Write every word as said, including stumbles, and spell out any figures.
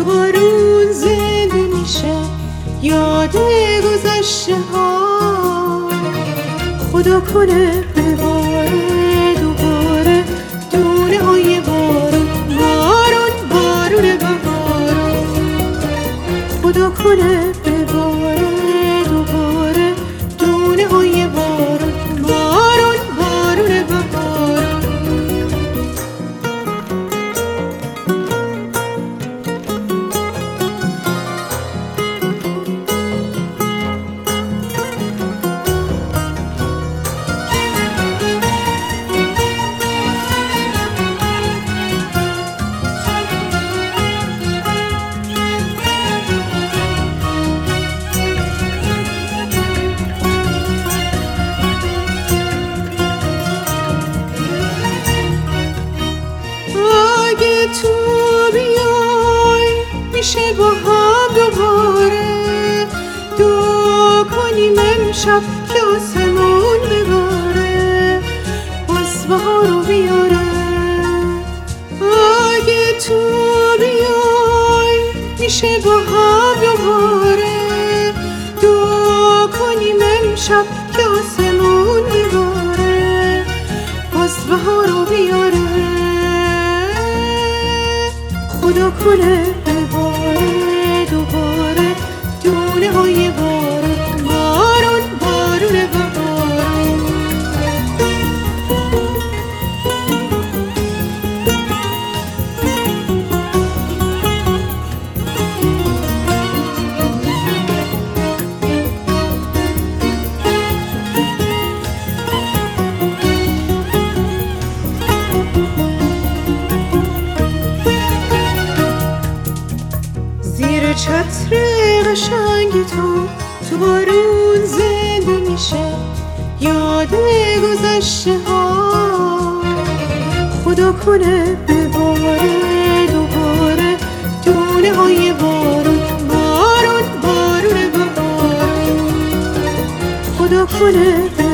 بارون زنده میشه یاد گذشته ها. خدا کنه بباره دوباره دونه های بارون، بارون بارون بهارون. خدا کنه بباره دوباره دونه های بارون، بارون بارون بهارون. اگه تو بیای میشه با هم دوباره دعا کنیم امشب که آسمون بباره باز بهارو بیاره. اگه تو بیای میشه با هم دوباره دعا کنیم امشب که آسمون بباره باز بهارو بیاره. خدا کنه بباره دوباره دونه های بارون، بارون بارون بهارون. زیر چتر قشنگ تو تو بارون زنده میشه یاد گذشته ها. خدا کنه بباره دوباره دونه های بارون، بارون بارون بهارون. خدا کنه